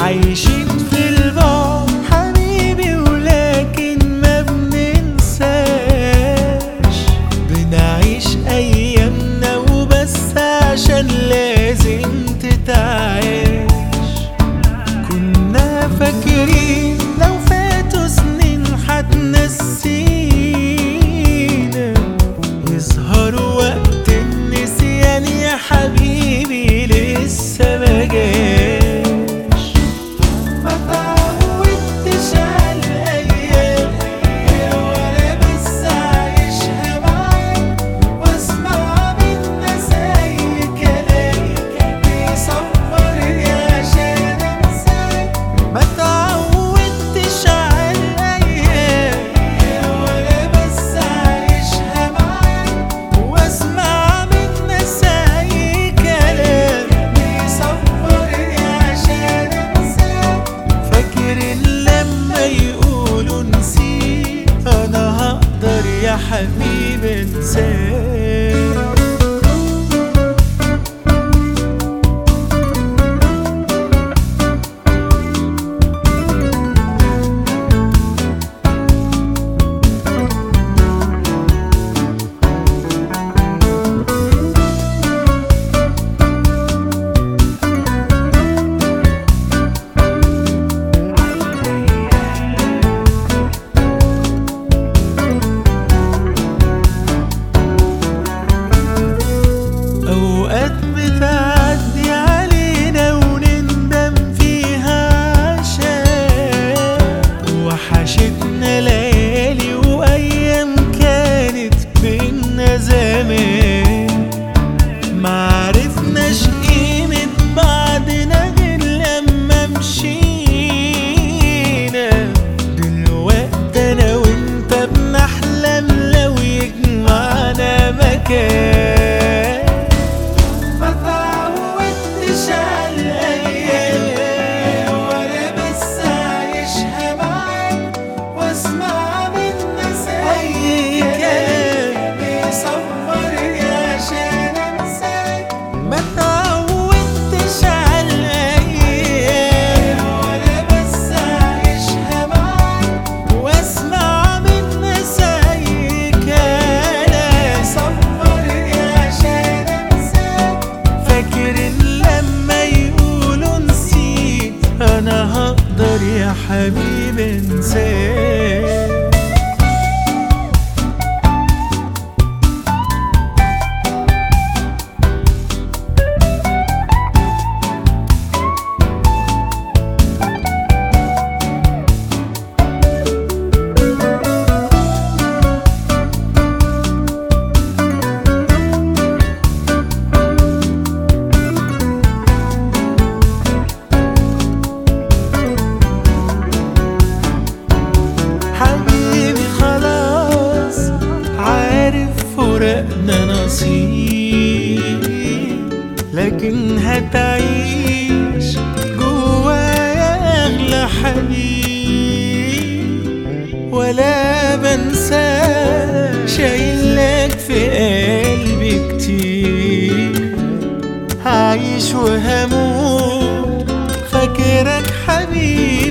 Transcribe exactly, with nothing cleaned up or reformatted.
عايشين في البعد حبيبي ولكن ما بننساش، بنعيش ايامنا وبس عشان لازم تتعاش. كنا فاكرين لو فاتوا سنين هتنسينا، يظهر وقت النسيان يا حبيبي لسه ما جاش. ما تعودتش على الايام ولا بس عايشها معاك، واسمع منك زي كلام بيصبرني عشان انساك. ما تعودتش على الايام ولا بس عايشها معاك، واسمع منك زي كلام بيصبرني عشان انساك. فاكر لما يقولوا نسيت، انا هقدر يا حبيبي انساك. أوقات بتعدي علينا ونندم فيها عشان وحشتنا ليالي وأيام كانت بينا زمان. معرفناش قيمة بعضنا غير لما مشينا. دلوقتي أنا وأنت بنحلم لو يجمعنا مكان. ما تعودتش على الأيام ولا بس عايشها معاك، واسمع منك زي كلام بيصبرني عشان انساك. فاكر لما يقولوا نسيت، انا هقدر يا حبيبي انساك. حبيبي خلاص عارف فراقنا نصيب، لكن هتعيش جوايا أغلى حبيب. ولا بنسى شايلك في قلبي كتير، هعيش وهموت فاكرك حبيبي.